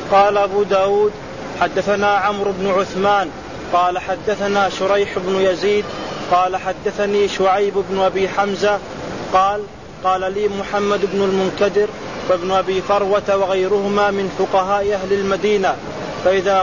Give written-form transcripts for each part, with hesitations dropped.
قال أبو داود حدثنا عمرو بن عثمان قال حدثنا شريح بن يزيد قال حدثني شعيب بن أبي حمزة قال لي محمد بن المنكدر وابن أبي فروة وغيرهما من فقهاء أهل المدينة فإذا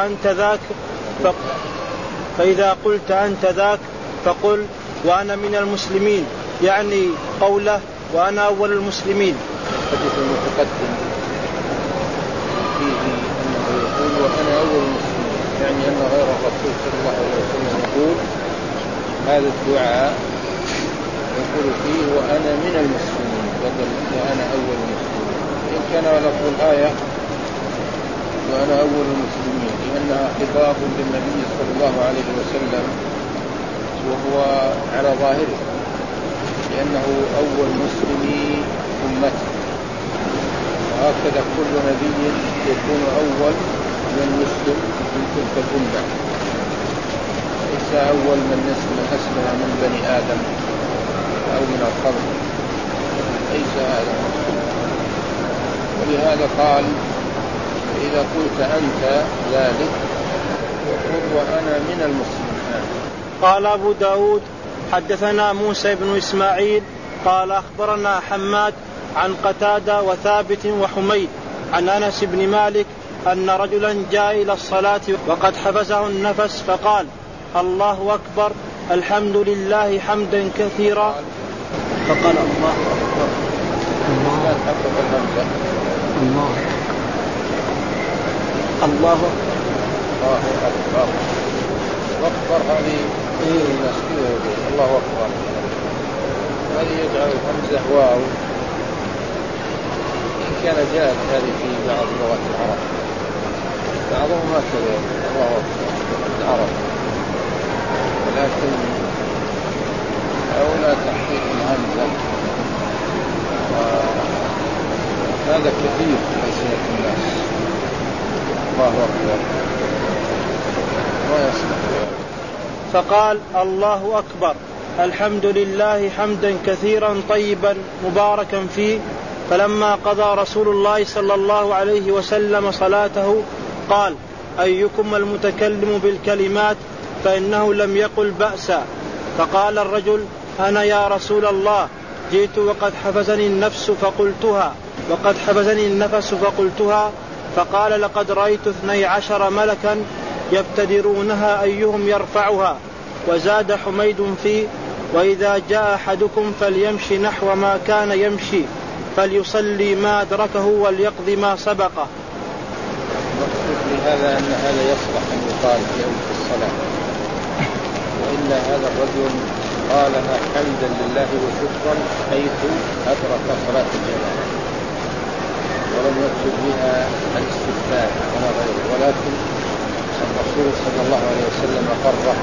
قلت أنت ذاك فقل وأنا من المسلمين، يعني قوله وأنا أول المسلمين. حديث المتقدم فيه أنه يقول وأنا أول المسلمين، يعني أن غير الرسول صلى الله عليه وسلم يقول هذا الدعاء يقول فيه وأنا من المسلمين بدل وأنا أول المسلمين. إن كان لفظ الآية وأنا أول المسلمين لأنها خطاب للنبي صلى الله عليه وسلم وهو على ظاهره لأنه أول مسلمي أمته، وهكذا كل نبي يكون أول من يسلم من تلك الأمة، ليس أول من أسلم من بني آدم أو من الخلق، ليس هذا. ولهذا قال إذا قلت أنت ذلك وقل وأنا من المسلمين. قال أبو داود حدثنا موسى بن إسماعيل قال أخبرنا حماد عن قتادة وثابت وحميد عن أنس بن مالك أن رجلا جاء إلى الصلاة وقد حبسه النفس فقال الله أكبر الحمد لله حمدا كثيرا، فقال الله أكبر الله أكبر أكبر هذه الله أكبر هذه يجعل الحمزة واو، إن كان جاءت هذه في بعض لغات العرب بعضهم هكذا الله أكبر العرب، ولكن أولى تحقيق الهمزة وهذا كثير في ألسنة الناس الله أكبر ما يصلح. فقال الله أكبر الحمد لله حمدا كثيرا طيبا مباركا فيه. فلما قضى رسول الله صلى الله عليه وسلم صلاته قال أيكم المتكلم بالكلمات فإنه لم يقل بأسا. فقال الرجل أنا يا رسول الله جئت وقد حبسني النفس فقلتها. فقال لقد رأيت 12 ملكا يبتدرونها أيهم يرفعها. وزاد حميد فيه وإذا جاء أحدكم فليمشي نحو ما كان يمشي فليصلي ما أدركه وليقضي ما سبقه. لهذا أن هذا يصلح أن يقال في أول الصلاة، وإلا هذا الرجل قالها حمدا لله وشكرا حيث أدرك صلاة الجماعة ولم يكتب بها الاستفتاء ولا غيره، ولكن الرسول صلى الله عليه وسلم قرر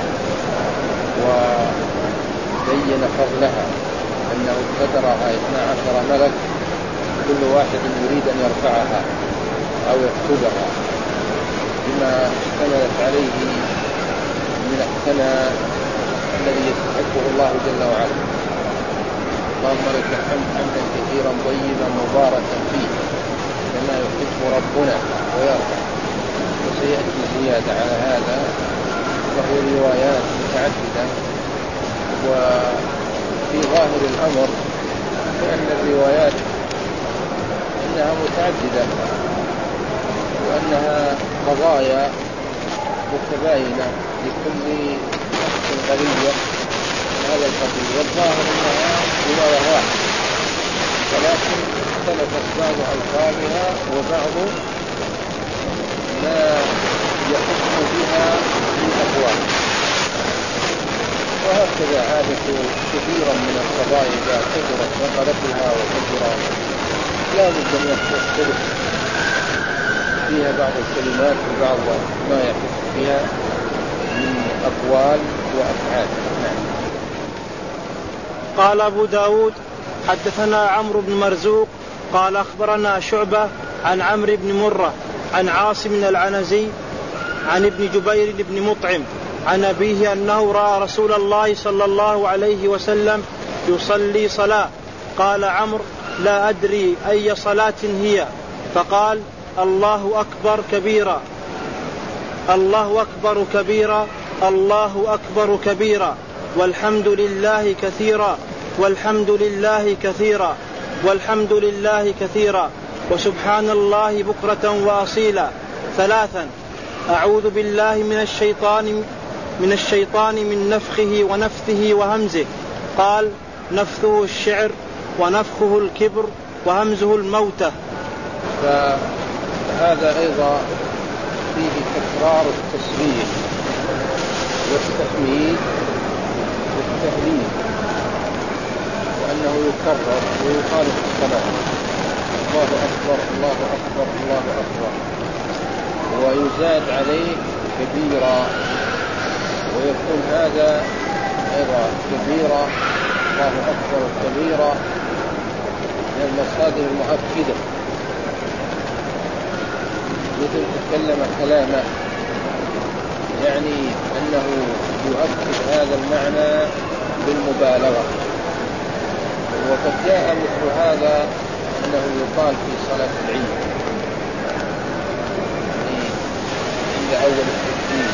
وبين فضلها أنه ابتدرها 12 ملك كل واحد يريد أن يرفعها أو يكتبها بما اشتملت عليه من الثناء الذي يستحقه الله جل وعلا. اللهم لك الحمد حمدا كثيرا طيبا مباركا فيه كما يحب ربنا ويرضى. وسيأتي زيادة على هذا وهي روايات متعددة، وفي ظاهر الأمر لأن الروايات إنها متعددة وأنها قضايا متباينة لكل شخص غريب هذا القبيل، والظاهر أنها رواية واحدة ولكن اختلفت بعض ألفاظها وبعض ما يحكم بها في أقوال. وهكذا عادة كثيرا من القضايا إذا كثرت نقلتها وكثرا لا بد أن يختلف فيها بعض الكلمات وبعض ما يحكم فيها من أقوال وأفعال. قال أبو داود حدثنا عمرو بن مرزوق قال أخبرنا شعبة عن عمرو بن مرة عن عاصم العنزي عن ابن جبير بن مطعم عن أبيه أنه رأى رسول الله صلى الله عليه وسلم يصلي صلاة. قال عمرو لا أدري أي صلاة هي، فقال الله أكبر كبيرا الله أكبر كبيرا الله أكبر كبيرا والحمد لله كثيرا والحمد لله كثيرا والحمد لله كثيرا وسبحان الله بكرة وأصيلا. 3. أعوذ بالله من الشيطان من نفخه ونفثه وهمزه. قال: نفثه الشعر ونفخه الكبر وهمزه الموتة. فهذا أيضا فيه تكرار التسبيح والتحميد والتهليل، وأنه يكرر ويقال في الصلاة: الله أكبر الله أكبر الله أكبر، ويزاد عليه كبيرا، ويكون هذا أيضا كبيرا الله أكبر كبيرا من المصادر المؤكدة، مثل تكلم كلاما، يعني أنه يؤكد هذا المعنى بالمبالغة. وقد جاء مثل هذا أنه يقال في صلاة العيد عند أول التكبير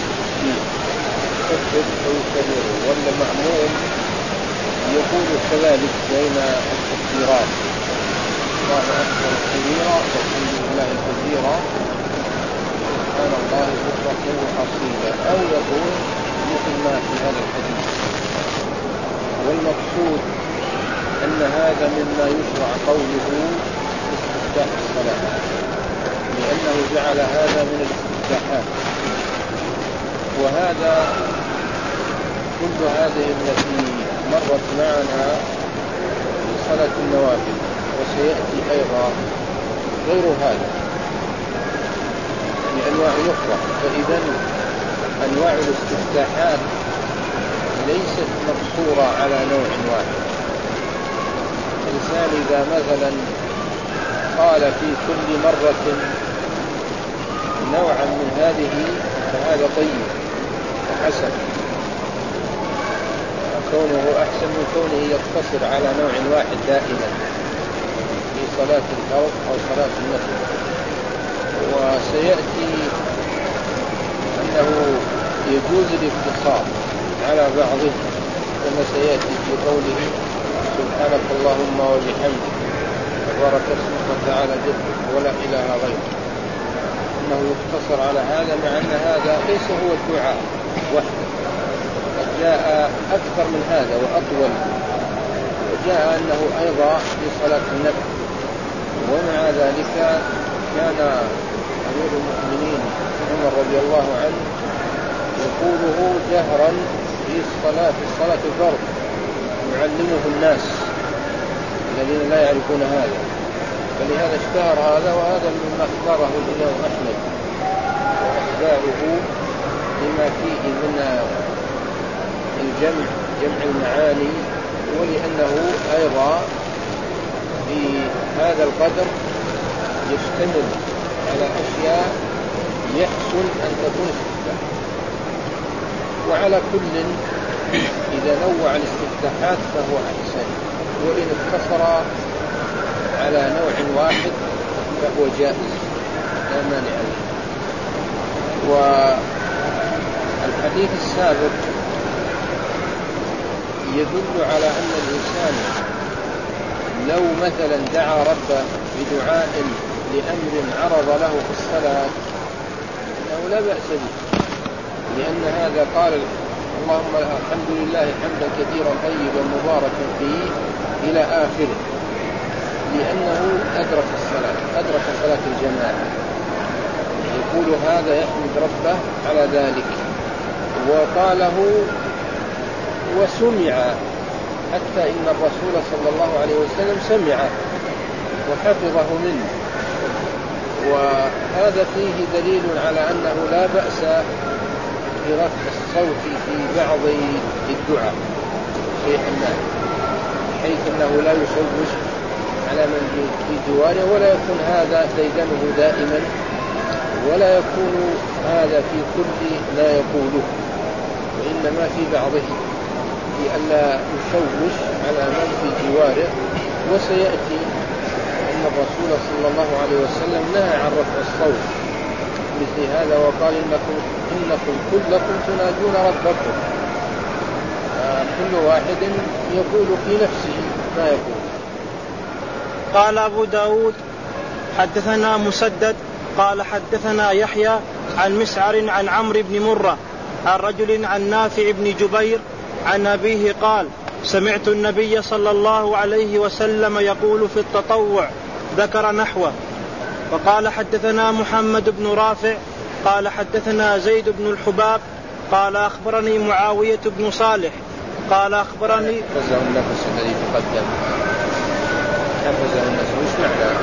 يكبر ويكبر، ولا مأموم يقول كذلك بين التكبيرات: الله أكبر كبيرا والحمد لله كثيرا سبحان الله بكرة وأصيلا، أو يقول مثل ما في هذا الحديث. والمقصود أن هذا مما يشرع قوله استفتاح الصلاة، لأنه جعل هذا من الاستفتاحات. وهذا كل هذه التي مرت معنا في صلاة النوافل، وسيأتي أيضا غير هذا لأنواع أخرى. فإذا أنواع الاستفتاحات ليست مقصورة على نوع واحد. الإنسان إذا مثلا قال في كل مرة نوعا من هذه فهذا طيب وحسن، كونه أحسن من كونه يقتصر على نوع واحد دائما في صلاة الفرض أو صلاة النفل. وسيأتي أنه يجوز الاقتصار على بعضه، كما سيأتي في قوله: سبحانك اللهم وبحمدك تبارك اسمك وتعالى جدك ولا إله غيرك، أنه يقتصر على هذا، مع أن هذا ليس هو الدعاء وحده، قد جاء أكثر من هذا وأطول. وجاء أنه أيضا في صلاة النفل. ومع ذلك كان أمير المؤمنين عمر رضي الله عنه يقوله جهرا في الصلاة الفرض، يعلمه الناس الذين لا يعرفون هذا. فلهذا اشتهر هذا، وهذا مما اختاره الإمام أحمد وأتباعه لما فيه من الجمع، جمع المعاني، ولأنه أيضا في هذا القدر يشتمل على أشياء يحسن أن تكون استفتاح. وعلى كل إذا نوع الاستفتاحات فهو أحسن، وإن اقتصر على نوع واحد فهو جائز لا مانع له. والحديث السابق يدل على أن الإنسان لو مثلا دعا ربه بدعاء لأمر عرض له في الصلاة أنه لا بأس به، لأن هذا قال: اللهم الحمد لله حمدا كثيرا طيبا مباركا فيه إلى آخره، لأنه أدرك الصلاة، أدرك صلاة الجماعة. يقول هذا يحمد ربه على ذلك، وقاله وسمع، حتى إن الرسول صلى الله عليه وسلم سمعه وحفظه منه. وهذا فيه دليل على أنه لا بأس برفع الصوت في بعض الدعاء شيئا ما، حيث أنه لا يشوش على من في جواره، ولا يكون هذا ديدنه دائما، ولا يكون هذا في كل ما يقوله، وإنما في بعضه، لئلا يشوش على من في جواره. وسيأتي أن أن الرسول صلى الله عليه وسلم نهى عن رفع الصوت مثل هذا، وقال إنكم كلكم تنادون ربكم، كل واحد يقول في نفسه ما يقول. قال أبو داود حدثنا مسدد قال حدثنا يحيى عن مسعر عن عمرو بن مرة عن رجل عن نافع بن جبير عن أبيه قال سمعت النبي صلى الله عليه وسلم يقول في التطوع ذكر نحوه. وقال حدثنا محمد بن رافع قال حدثنا زيد بن الحباب قال أخبرني معاوية بن صالح قال أخبرني حفظه النفس الذي تقدم، حفظه النفس وش معنى؟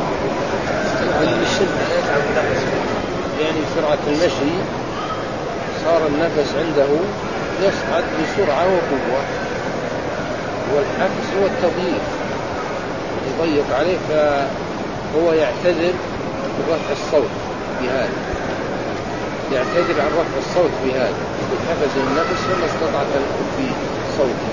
يعني سرعة المشي صار النفس عنده يصعد بسرعة وقوة، والحفظ هو التضييق، يضيق عليه فهو يعتذر برفع الصوت بهذا، يعتذر عن رفع الصوت بهذا، حفظ النفس وما استطاع في صوته،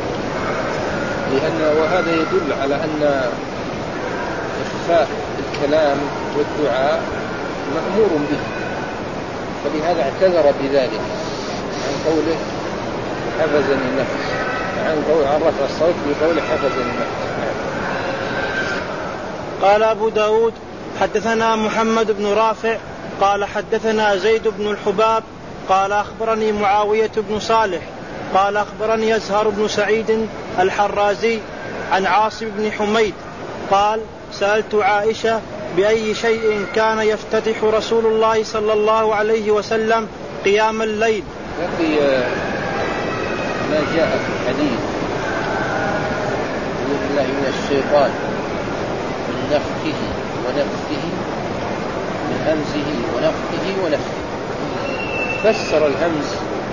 وهذا يدل على أن إخفاء الكلام والدعاء مأمور به، فلهذا اعتذر بذلك عن قوله حفظني النفس، عن رفع الصوت بقوله حفظني النفس. قال أبو داود حدثنا محمد بن رافع قال حدثنا زيد بن الحباب قال أخبرني معاوية بن صالح قال أخبرني يزهر بن سعيد الحرازي عن عاصم بن حميد قال سألت عائشة بأي شيء كان يفتتح رسول الله صلى الله عليه وسلم قيام الليل. ما جاء في الحديث أعوذ بالله من الشيطان من نفخه ونفثه من همزه ونفخه ونفثه، فسر الهمز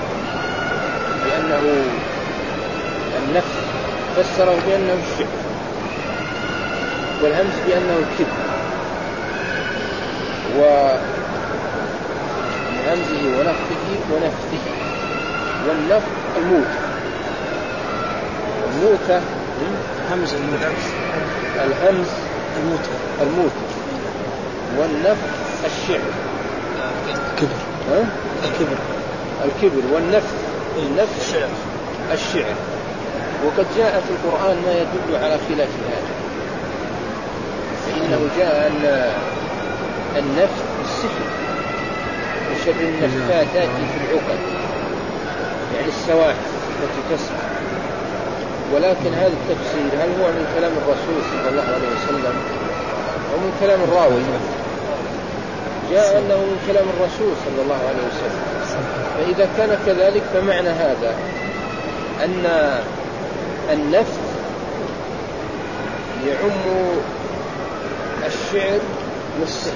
بأنه النفخ، فسره بأنه الشعر، والهمز بأنه الكبر، ومن همزه ونفخه ونفثه، والنفخ الموت، الموتة همز الهمز الموت، والنفخ الشعر الكبر، والنفخ الشعر. وقد جاء في القرآن ما يدل على خلاف هذا، فإنه جاء أن النفخ السحر وشر النفاثات في العقد، يعني السواحل التي تسحر. ولكن هذا التفسير هل هو من كلام الرسول صلى الله عليه وسلم أو من كلام الراوي؟ جاء أنه من كلام الرسول صلى الله عليه وسلم، فإذا كان كذلك فمعنى هذا أن النفخ يعم الشعر والسحر،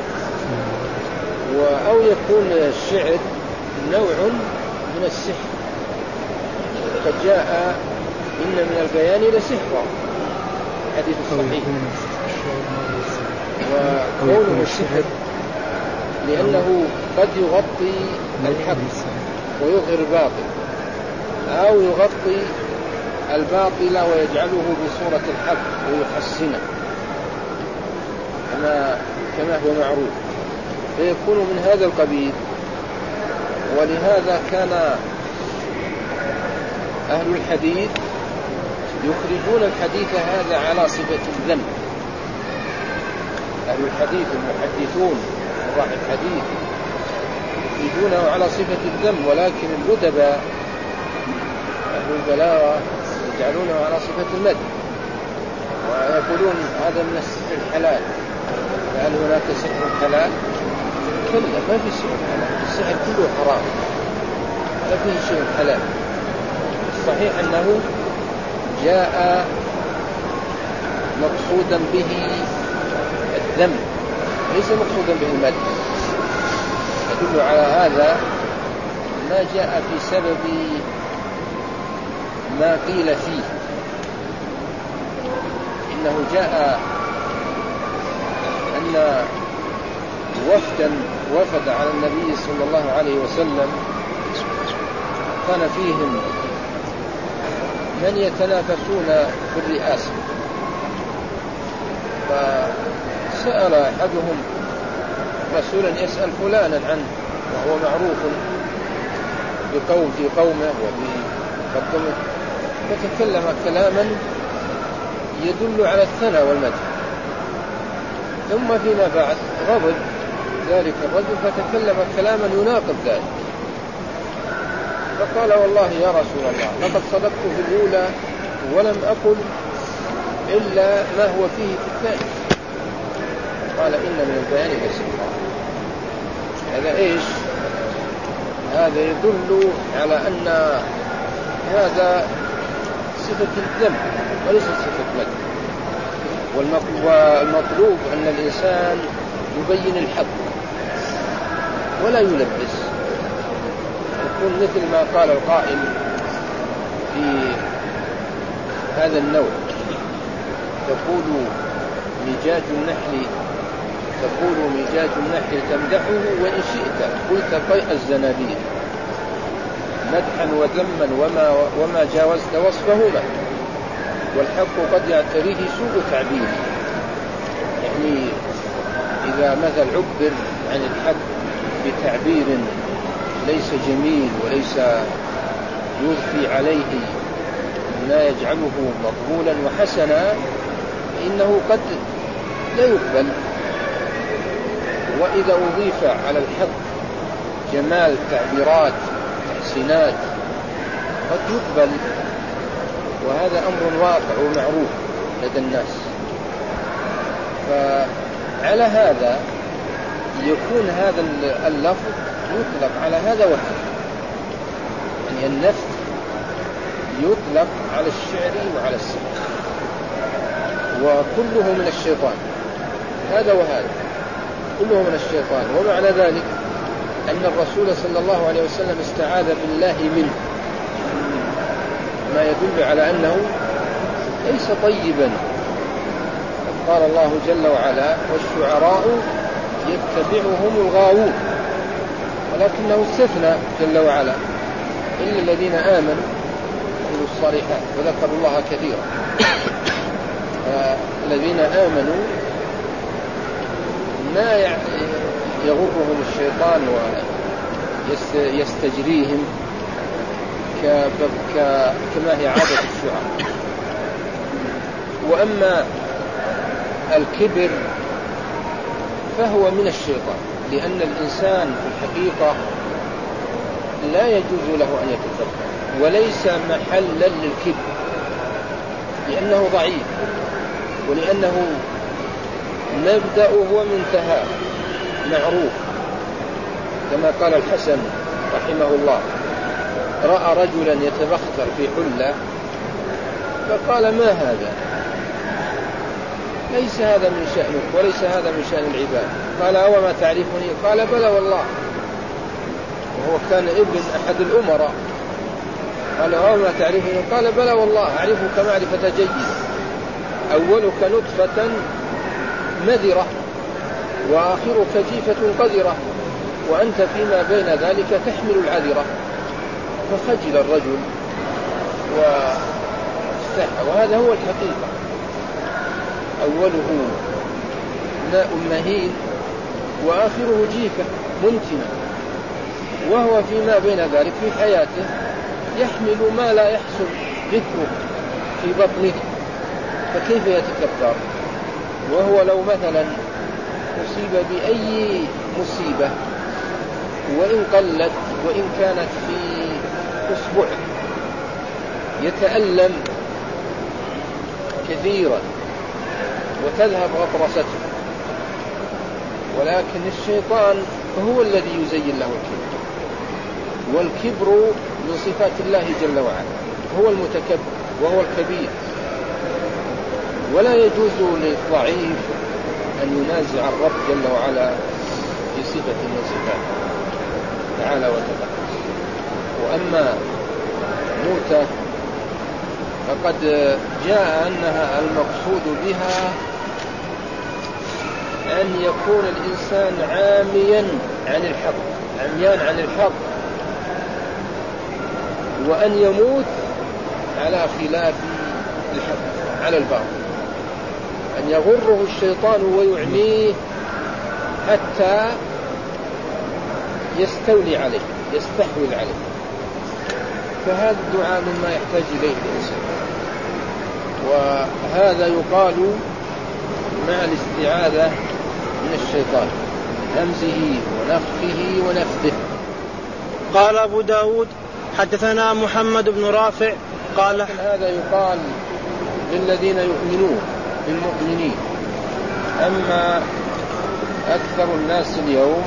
أو يكون الشعر نوع من السحر. قد جاء إن من البيان لسحرا حديث الصحيح، وقوله السحر لأنه قد يغطي الحق ويظهر الباطل، أو يغطي الباطل ويجعله بصورة الحق ويحسنه كما هو معروف، فيكون من هذا القبيل. ولهذا كان أهل الحديث يخرجون الحديث هذا على صفة الذم، أهل الحديث المحدثون وراء الحديث يخرجونه على صفة الذم، ولكن الأدباء أهل البلاغة يجعلونه على صفة المدح، ويقولون هذا من السحر الحلال. هل هناك سحر حلال؟ كلا، ما في سحر حلال، السحر كله حرام، ما فيه شيء حلال. الصحيح أنه جاء مقصودا به الذم، ليس مقصودا به المدح. يدل على هذا ما جاء في سبب ما قيل فيه، إنه جاء أن وفد على النبي صلى الله عليه وسلم، كان فيهم من يتنافسون في الرئاسة، فسأل أحدهم رسولا يسأل فلانا عنه وهو معروف في قومه وفي قدمه، فتكلم كلاما يدل على الثناء والمدح، ثم فيما بعد غضب ذلك الرجل فتكلم كلاما يناقض ذلك، فقال والله يا رسول الله لقد صدقت في الأولى ولم أقل إلا ما هو فيه في الثاني. قال إن من البيان لسحرا. هذا إيش؟ هذا يدل على أن هذا صفة الذم وليس صفة مدح، والمطلوب أن الإنسان يبين الحق ولا يلبس، يكون مثل ما قال القائل في هذا النوع: تقول ميجاج النحل تمدحه وإن شئت قلت طيء الزنابيل مدحا وذما وما جاوزت وصفهما، والحق قد يعتريه سوء تعبير. يعني إذا مثل عبر عن الحق بتعبير ليس جميل وليس يضفي عليه ما يجعله مقبولا وحسنا فإنه قد لا يقبل، وإذا أضيف على الحق جمال تعبيرات تحسينات قد يقبل، وهذا أمر واقع ومعروف لدى الناس. فعلى هذا يكون هذا اللفظ يطلق على هذا وهذا، يعني النفث يطلق على الشعر وعلى السحر، وكله من الشيطان، هذا وهذا كله من الشيطان. ومعنى ذلك أن الرسول صلى الله عليه وسلم استعاذ بالله منه، ما يدل على أنه ليس طيبا. قال الله جل وعلا: والشعراء يتبعهم الغاوون، ولكنه استثنى جل وعلا إلا الذين آمنوا وعملوا الصالحات، وذكروا الله كثيرا. الذين آمنوا ما يغرهم الشيطان ويستجريهم كما هي عادة الشعراء. وأما الكبر فهو من الشيطان، لأن الإنسان في الحقيقة لا يجوز له أن يتكبر، وليس محلا للكبر، لأنه ضعيف، ولأنه مبدأه ومنتهى معروف. كما قال الحسن رحمه الله: رأى رجلا يتبختر في حلة فقال: ما هذا؟ ليس هذا من شأنك وليس هذا من شأن العباد. قال: أو ما تعرفني؟ قال: بلى والله. وهو كان ابن أحد الأمراء. قال: أو ما تعرفني؟ قال: بلى والله أعرفك معرفة جيدة، أولك نطفة مذرة وآخرك جيفة قذرة، وأنت فيما بين ذلك تحمل العذرة. فخجل الرجل واستحى، وهذا هو الحقيقة. أوله ماء مهين وآخره جيفة منتنة، وهو فيما بين ذلك في حياته يحمل ما لا يحصل ذكره في بطنه، فكيف يتكبر؟ وهو لو مثلا أصيب بأي مصيبة وإن قلت وإن كانت في أسبوع يتألم كثيرا وتذهب غطرسته، ولكن الشيطان هو الذي يزين له الكبر، والكبر من صفات الله جل وعلا، هو المتكبر وهو الكبير. ولا يجوز للضعيف أن ينازع الرب جل وعلا في صفة من صفاته تعالى وتقدس. وأما موتى فقد جاء أنها المقصود بها أن يكون الإنسان عاميا عن الحق، عميان عن الحق، وأن يموت على خلاف الحق، على الباطل. أن يغره الشيطان ويعميه حتى يستولي عليه يستحوذ عليه. فهذا الدعاء مما يحتاج إليه الإنسان، وهذا يقال مع الاستعاذة من الشيطان همزه ونفخه ونفثه. قال أبو داود حدثنا محمد بن رافع قال هذا يقال للذين يؤمنون بالمؤمنين. أما أكثر الناس اليوم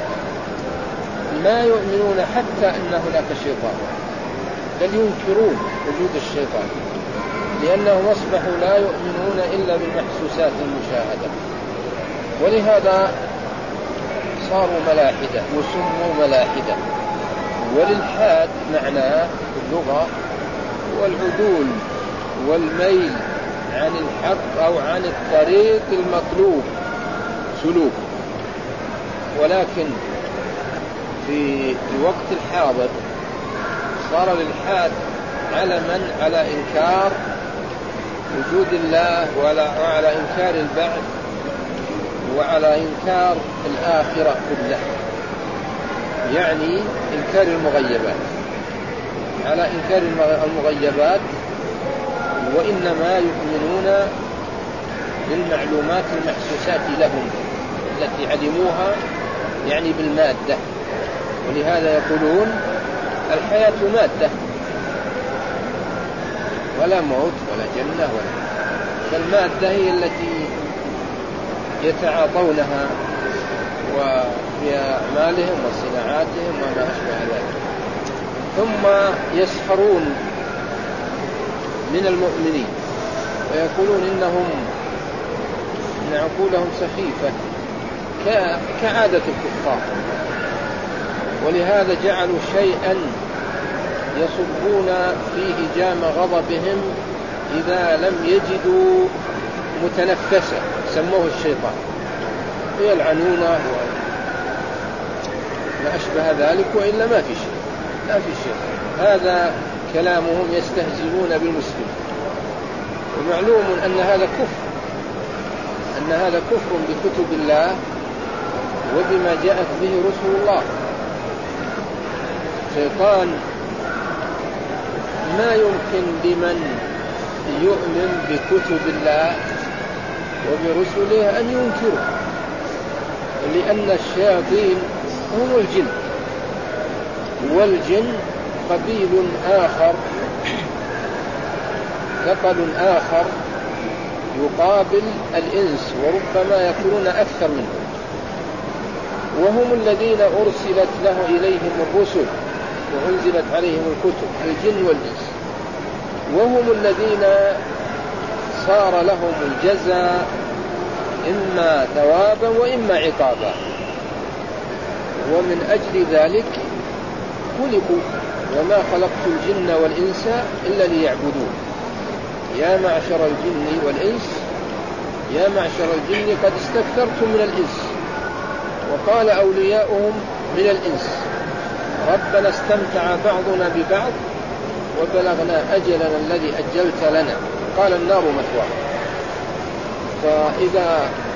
ما يؤمنون حتى أن هناك شيطان، بل ينكرون وجود الشيطان، لأنهم أصبحوا لا يؤمنون إلا بالمحسوسات المشاهدة، ولهذا صاروا ملاحدة وسموا ملاحدة. والإلحاد معناه اللغة والعدول والميل عن الحق أو عن الطريق المطلوب سلوك. ولكن في الوقت الحاضر صار الإلحاد على إنكار وجود الله وعلى إنكار البعث وعلى إنكار الآخرة كلها، يعني إنكار المغيبات، على إنكار المغيبات، وإنما يؤمنون بالمعلومات المحسوسات لهم التي علموها، يعني بالمادة. ولهذا يقولون الحياة مادة، ولا موت ولا جنة فالمادة هي التي يتعاطونها وفي أعمالهم وصناعاتهم وما أشبه ذلك. ثم يسخرون من المؤمنين ويقولون إن عقولهم سخيفة كعادة الكفار، ولهذا جعلوا شيئا يصبون فيه جام غضبهم إذا لم يجدوا متنفسا، سموه الشيطان، يلعنونه ما أشبه ذلك، وإلا ما في شيء. هذا كلامهم يستهزئون بالمسلم، ومعلوم أن هذا كفر بكتب الله وبما جاءت به رسول الله. الشيطان ما يمكن لمن يؤمن بكتب الله وبرسله أن ينكره، لأن الشياطين هم الجن، والجن قبيل آخر ثقل آخر يقابل الإنس، وربما يكونون أكثر منهم، وهم الذين أرسلت إليهم الرسل وأنزلت عليهم الكتب، الجن والإنس، وهم الذين صار لهم الجزاء إما ثوابا وإما عقابا، ومن أجل ذلك خلقوا. وما خلقت الجن والإنس إلا ليعبدون. يا معشر الجن والإنس، يا معشر الجن قد استكثرتم من الإنس. وقال أولياؤهم من الإنس ربنا استمتع بعضنا ببعض وبلغنا أجلنا الذي أجلت لنا، قال النار مثواكم. فإذا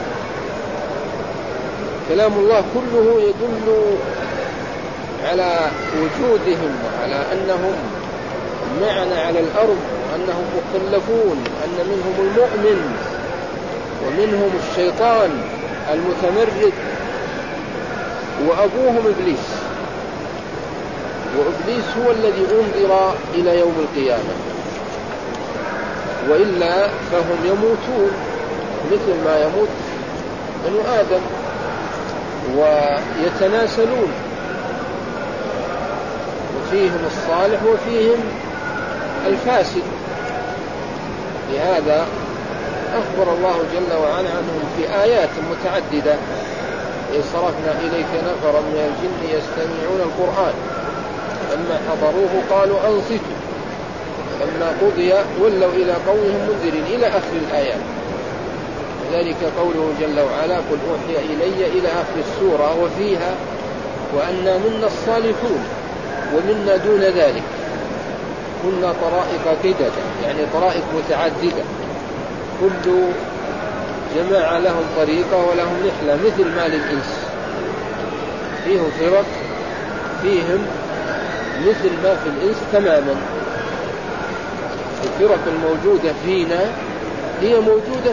كلام الله كله يدل على وجودهم وعلى أنهم معنا على الأرض، أنهم مكلفون، أن منهم المؤمن ومنهم الشيطان المتمرد، وأبوهم إبليس، وإبليس هو الذي أنذر إلى يوم القيامة، وإلا فهم يموتون مثل ما يموت بنو آدم ويتناسلون، وفيهم الصالح وفيهم الفاسد. لهذا أخبر الله جل وعلا عنهم في آيات متعددة: إذ صرفنا إليك نفرا من الجن يستمعون القرآن لما حضروه قالوا أنصتوا لما قضي ولوا إلى قومهم منذرين، إلى آخر الآيات. ذلك قوله جل وعلا: قل أوحي إلي، إلى آخر السورة، وفيها: وأنا منا الصالحون ومنا دون ذلك كنا طرائق قددا، يعني طرائق متعددة، كل جماعة لهم طريقة ولهم نحلة مثل ما للإنس، فيهم فرق فيهم مثل ما في الإنس تماما. الفرق الموجودة فينا هي موجودة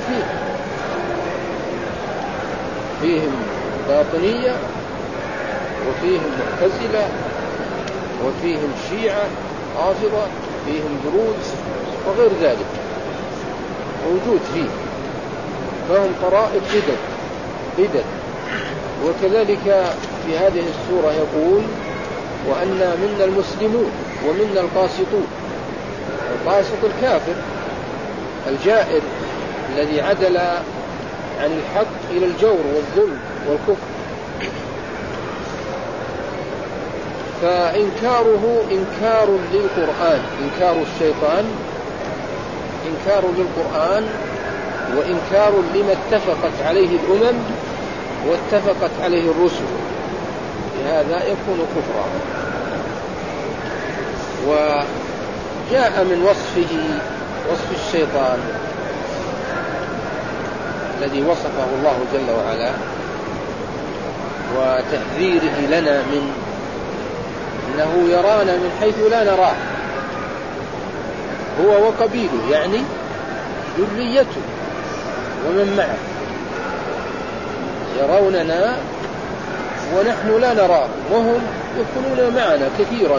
فيهم باطنية وفيهم معتزلة وفيهم شيعة رافضة، فيهم دروز وغير ذلك موجود فيه، فهم طرائق بدد. وكذلك في هذه السورة يقول وأنا منا المسلمون ومنا القاسطون. القاسط الكافر الجائر الذي عدل عن الحق إلى الجور والظلم والكفر، فإنكاره إنكار للقرآن، إنكار الشيطان إنكار للقرآن وإنكار لما اتفقت عليه الأمم واتفقت عليه الرسل، لهذا يكون كفرا. وجاء من وصف الشيطان الذي وصفه الله جل وعلا وتحذيره لنا من أنه يرانا من حيث لا نراه، هو وقبيله يعني ذريته ومن معه يروننا ونحن لا نراه، وهم يكونون معنا كثيرا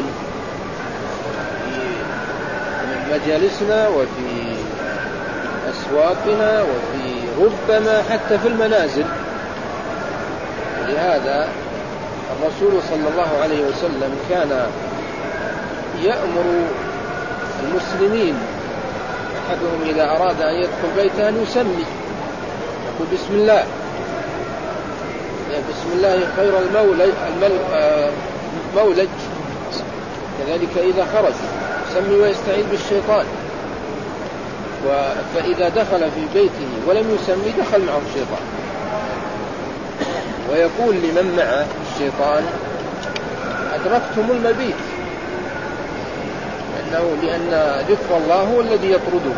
في مجالسنا وفي أسواقنا وفي ربما حتى في المنازل. لهذا الرسول صلى الله عليه وسلم كان يأمر المسلمين أحدهم إذا أراد أن يدخل بيته أن يسمي، يقول بسم الله، بسم الله خير المولج. كذلك إذا خرج يسمي ويستعيذ بالشيطان، فإذا دخل في بيته ولم يسمي دخل معه الشيطان. ويقول لمن معه الشيطان أدركتم المبيت، لأن ذكر الله هو الذي يطرده.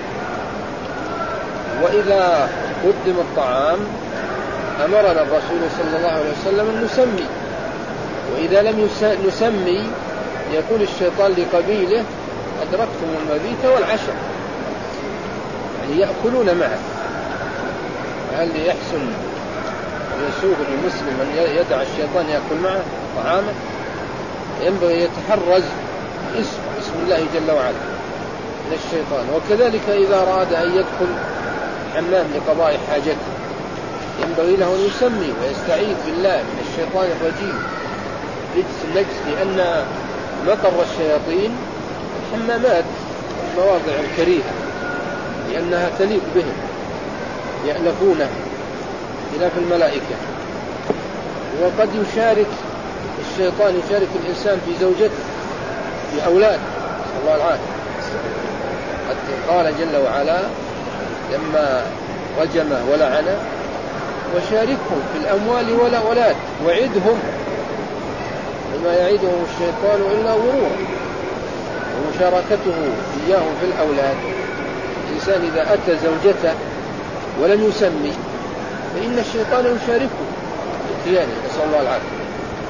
وإذا قدم الطعام أمرنا الرسول صلى الله عليه وسلم أن نسمي، وإذا لم نسمي يقول الشيطان لقبيله أدركتم المبيت والعشاء، يعني يأكلون معه. هل يحسن يسوغ للمسلم أن يدع الشيطان يأكل معه طعامه؟ ينبغي يتحرز بسم الله جل وعلا من الشيطان. وكذلك إذا أراد أن يدخل حمام لقضاء حاجته ينبغي له أن يسمي ويستعيذ بالله من الشيطان الرجيم رجس النجس، لأن مطر الشياطين الحمامات المواضع الكريهة، لأنها تليق بهم يألفونه خلاف الملائكة. وقد يشارك الشيطان الإنسان في زوجته في أولاده، الله العافية. قال جل وعلا لما رجمه ولعنه وشاركهم في الأموال والأولاد وعدهم وما يعدهم الشيطان إلا غرورا. ومشاركته إياهم في الأولاد، الإنسان إذا أتى زوجته ولم يسمي فإن الشيطان يشاركه بالخيانة، نسأل الله العافية.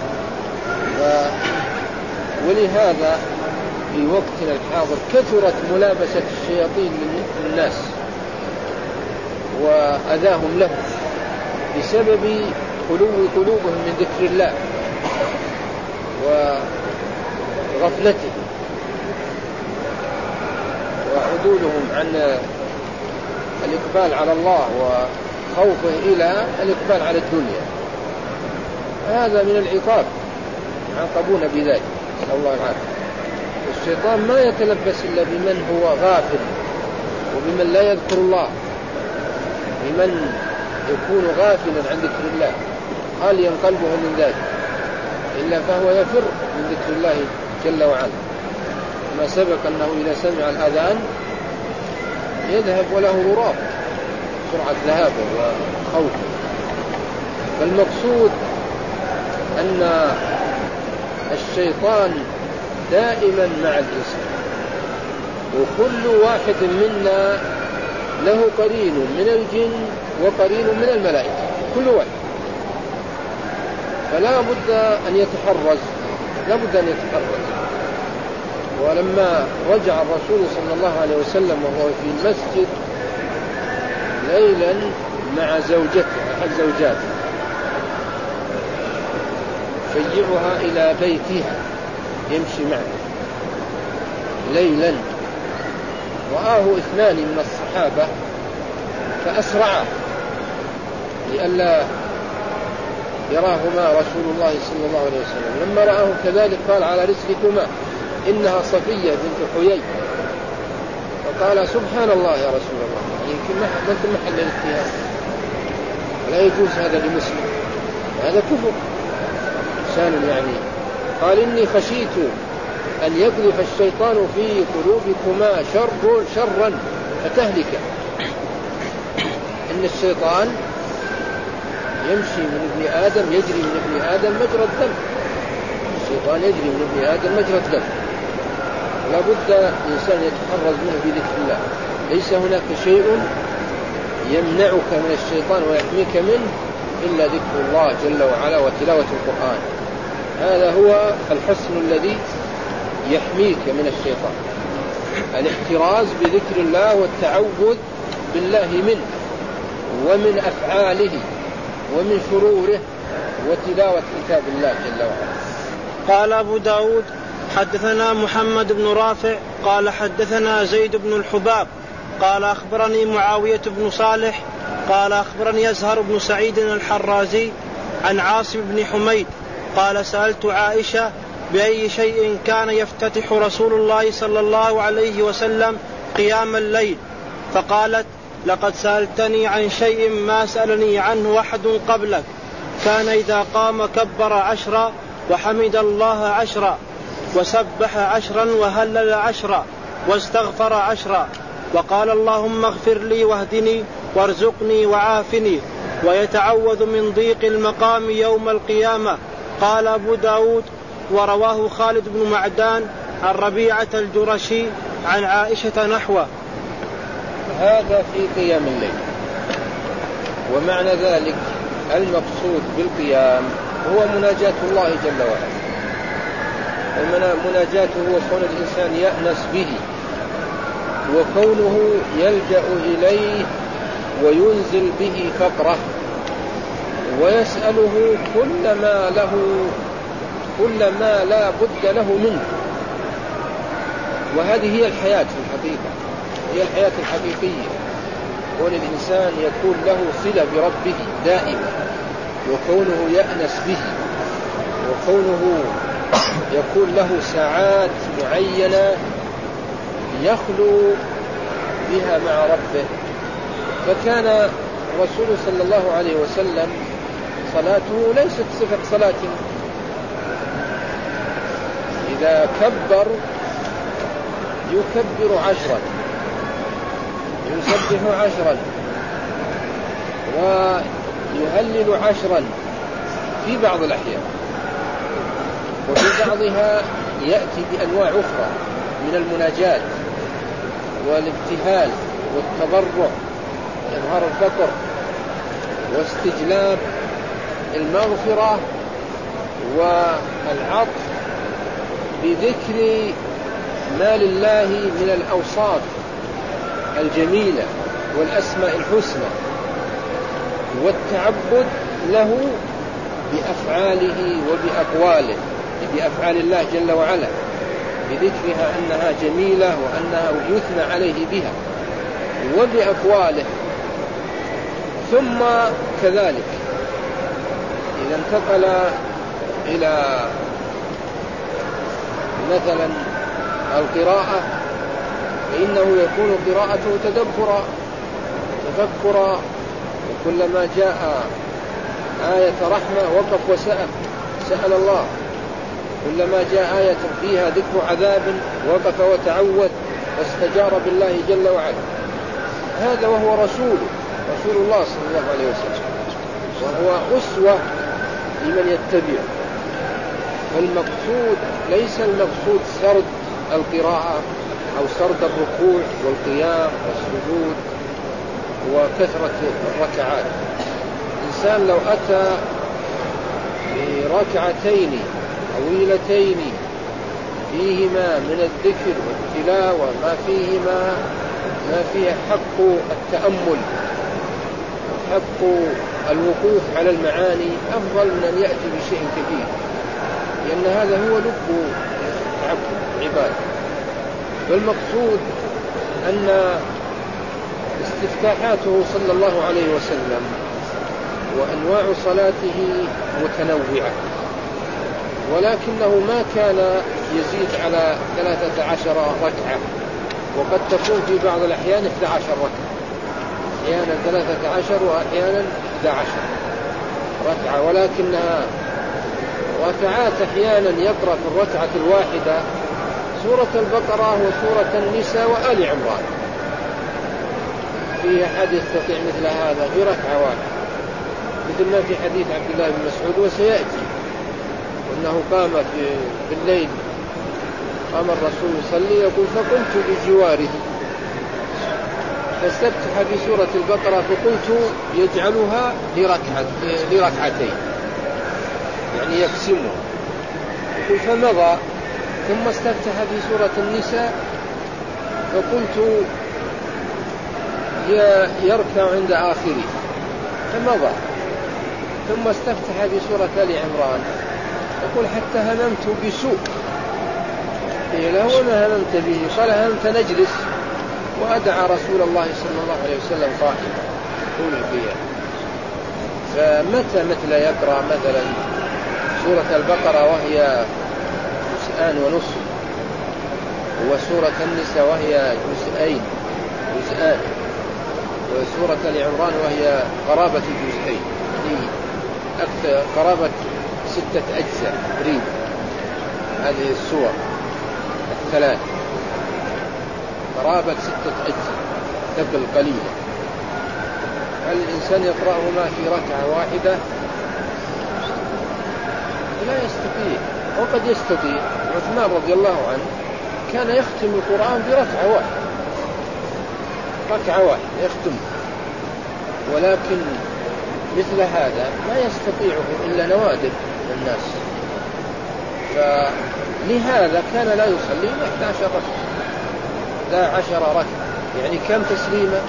ولهذا في وقتنا الحاضر كثرت ملابسة الشياطين للناس وأذاهم لهم بسبب خلو قلوبهم من ذكر الله وغفلته وعدولهم عن الإقبال على الله وخوفه إلى الإقبال على الدنيا. هذا من العقاب، عاقبون بذلك، نسأل الله العافية. الشيطان ما يتلبس إلا بمن هو غافل وبمن لا يذكر الله، بمن يكون غافلا عن ذكر الله خاليا قلبه من ذلك، إلا فهو يفر من ذكر الله جل وعلا. ما سبق أنه إذا سمع الأذان يذهب وله غراب سرعة ذهابه وخوفه. فالمقصود أن الشيطان دائما مع الإنسان، وكل واحد منا له قرين من الجن وقرين من الملائكة كل واحد، فلا بد أن يتحرز، لا بد أن يتحرز. ولما رجع الرسول صلى الله عليه وسلم وهو في المسجد ليلا مع زوجته أحد زوجاته شيعها إلى بيتها يمشي معه ليلا، رآه 2 من الصحابة فأسرعا لئلا يراهما رسول الله صلى الله عليه وسلم. لما رآه كذلك قال على رسلكما إنها صفية بنت حيي، فقال سبحان الله يا رسول الله، يمكن ما في محل الاتهام، لا يجوز هذا لمسلم، هذا كفر إنسان يعني. قال إني خشيت أن يقذف الشيطان في قلوبكما شرا فتهلك. إن الشيطان يمشي من ابن آدم، يجري من ابن آدم مجرى الدم، الشيطان يجري من ابن آدم مجرى الدم، لا بد الإنسان يتحرز منه بذكر الله. ليس هناك شيء يمنعك من الشيطان ويحميك منه إلا ذكر الله جل وعلا وتلاوة القرآن، هذا هو الحصن الذي يحميك من الشيطان، الاحتراز بذكر الله والتعوذ بالله منه ومن أفعاله ومن شروره وتلاوة كتاب الله جل وعلا. قال أبو داود حدثنا محمد بن رافع قال حدثنا زيد بن الحباب قال أخبرني معاوية بن صالح قال أخبرني يزهر بن سعيد الحرازي عن عاصم بن حميد قال سألت عائشة بأي شيء كان يفتتح رسول الله صلى الله عليه وسلم قيام الليل، فقالت لقد سألتني عن شيء ما سألني عنه أحد قبلك، كان إذا قام كبر 10 وحمد الله 10 وسبح 10 وهلل 10 واستغفر 10 وقال اللهم اغفر لي واهدني وارزقني وعافني، ويتعوذ من ضيق المقام يوم القيامة. قال أبو داود ورواه خالد بن معدان عن ربيعة الجرشي عن عائشة نحوه. هذا في قيام الليل. ومعنى ذلك المقصود بالقيام هو مناجاة الله جل وعلا، ومناجاته هو كون الإنسان يأنس به وكونه يلجأ إليه وينزل به فقره ويسأله كل ما لا بد له منه. وهذه هي الحياة في الحقيقة، هي الحياة الحقيقية، كون الإنسان يكون له صلة بربه دائما، وكونه يأنس به، وكونه يكون له ساعات معينة يخلو بها مع ربه. فكان الرسول صلى الله عليه وسلم صلاته ليست صفة صلاة، إذا كبر يكبر 10 يسبح 10 ويهلل 10 في بعض الأحيان، وفي بعضها يأتي بأنواع أخرى من المناجاة والابتهال والتضرع وإظهار الفقر واستجلاب المغفرة والعطف بذكر ما لله من الأوصاف الجميلة والأسماء الحسنى، والتعبد له بأفعاله وبأقواله، بأفعال الله جل وعلا، بذكرها أنها جميلة وأنها يثنى عليه بها، وبأقواله. ثم كذلك إذا انتقل إلى مثلا القراءة فإنه يكون قراءته تفكرا، وكلما جاء آية رحمة وقف سأل الله، كلما جاء آية فيها ذكر عذاب وقف وتعوذ واستجار بالله جل وعلا. هذا وهو رسول الله صلى الله عليه وسلم، وهو أسوة لمن يتبع. فالمقصود ليس المقصود سرد القراءة أو سرد الركوع والقيام والسجود وكثرة الركعات. الإنسان لو أتى بركعتين طويلتين فيهما من الذكر والتلاوة ما فيه حق التأمل، حق الوقوف على المعاني، أفضل من أن يأتي بشيء كبير، لأن هذا هو لب العباد. والمقصود أن استفتاحاته صلى الله عليه وسلم وأنواع صلاته متنوعة، ولكنه ما كان يزيد على 13 ركعة، وقد تكون في بعض الأحيان 11 ركعة، أحيانا 13 وأحيانا 11 ركعة، ولكنها ركعات. أحيانا يقرأ في الركعة الواحدة سورة البقرة وسورة النساء وآل عمران، في أحد يستطيع مثل هذا في ركعة واحدة، مثل ما في حديث عبد الله بن مسعود وسيأتي، وأنه قام في الليل، قام الرسول يصلي يقول فقلت بجواره فاستفتح بسورة البقرة فقلت يجعلها لركعتين، يعني يقسمها، يقول فمضى ثم استفتح بسورة النساء فقلت يركع عند آخره فمضى، ثم استفتح بسورة آل عمران يقول حتى هممت بسوء، قيل وما هممت به؟ قال هممت نجلس وأدعى رسول الله صلى الله عليه وسلم قائما طول القيام. فمتى مثل يقرأ مثلا سورة البقرة وهي جزءان ونصف، وسورة النساء وهي جزءان، وسورة آل عمران وهي قرابة جزئين، أكثر قرابة 6 أجزاء تقريبا، هذه السور الثلاث قرابة 6 أجزاء تقل قليلا. هل الإنسان يقرأهما في ركعة واحدة؟ لا يستطيع، وقد يستطيع. عثمان رضي الله عنه كان يختم القرآن بركعة واحدة، ركعة واحدة يختم، ولكن مثل هذا ما يستطيعه إلا نوادر من الناس، فلهذا كان لا يصلي 11 ركعة 11 ركعة، يعني كم تسليمة؟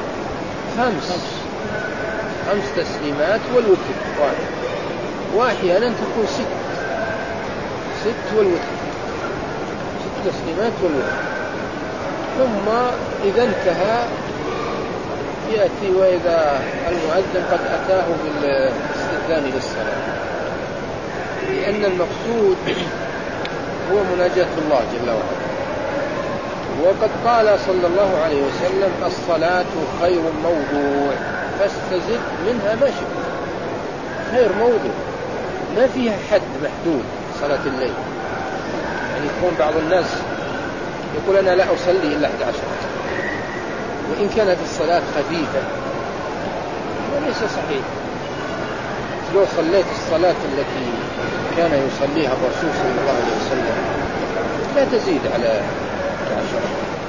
5 تسليمات والوتر واحد، وأحيانا تكون 6 والوتر 6 تسليمات والوتر. ثم إذا انتهى يأتي وإذا المؤذن قد أتاه بالاستئذان للصلاة، لأن المقصود هو مناجاة الله جل وعلا. وقد قال صلى الله عليه وسلم الصلاة خير موضوع فاستزد منها ما شئت. خير موضوع ما فيها حد محدود. صلاة الليل يعني يكون بعض الناس يقول أنا لا أصلي إلا 11 وإن كانت الصلاة خفيفة، وليس صحيح. لو صليت الصلاة التي كان يصليها الرسول صلى الله عليه وسلم لا تزيد على 11،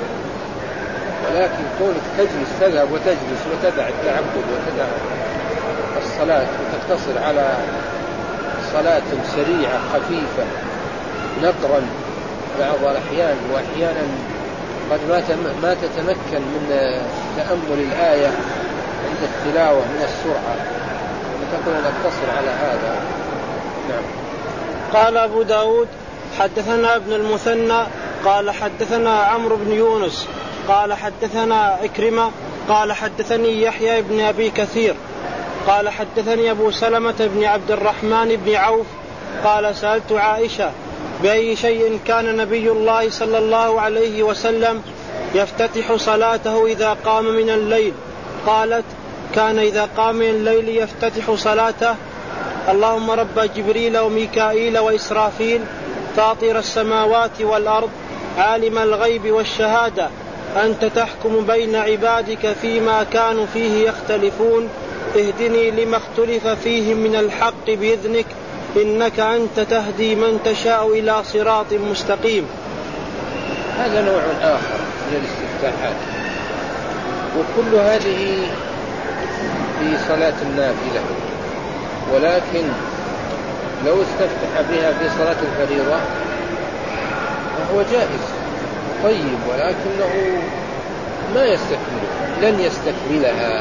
ولكن كونك تجلس تذهب وتجلس وتدع التعبد وتدع الصلاة وتقتصر على صلاة سريعة خفيفة نقرا بعض الأحيان، وأحيانا قد ما تتمكن من تأمل الآية عند التلاوة من السرعة، فتقول نقتصر على هذا. نعم. قال أبو داود حدثنا ابن المثنى قال حدثنا عمرو بن يونس قال حدثنا عكرمة قال حدثني يحيى بن أبي كثير قال حدثني أبو سلمة بن عبد الرحمن بن عوف قال سألت عائشة بأي شيء كان نبي الله صلى الله عليه وسلم يفتتح صلاته إذا قام من الليل؟ قالت كان إذا قام من الليل يفتتح صلاته اللهم رب جبريل وميكائيل وإسرافيل فاطر السماوات والأرض عالم الغيب والشهادة أنت تحكم بين عبادك فيما كانوا فيه يختلفون اهدني لما اختلف فيه من الحق بإذنك إنك أنت تهدي من تشاء إلى صراط مستقيم. هذا نوع آخر من الاستفتاحات، وكل هذه في صلاة النافلة، ولكن لو استفتح بها في صلاة الفريضة فهو جائز طيب، ولكنه ما يستكمل، لن يستكملها،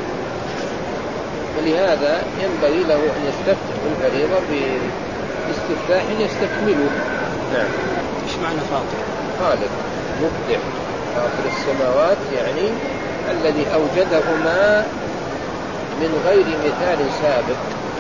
ولهذا ينبغي له أن يستفتح الفريضة باستفتاح يستكمله. نعم. إيش معنى فاطر؟ خالق مبدع، فاطر السماوات يعني الذي أوجدهما من غير مثال سابق.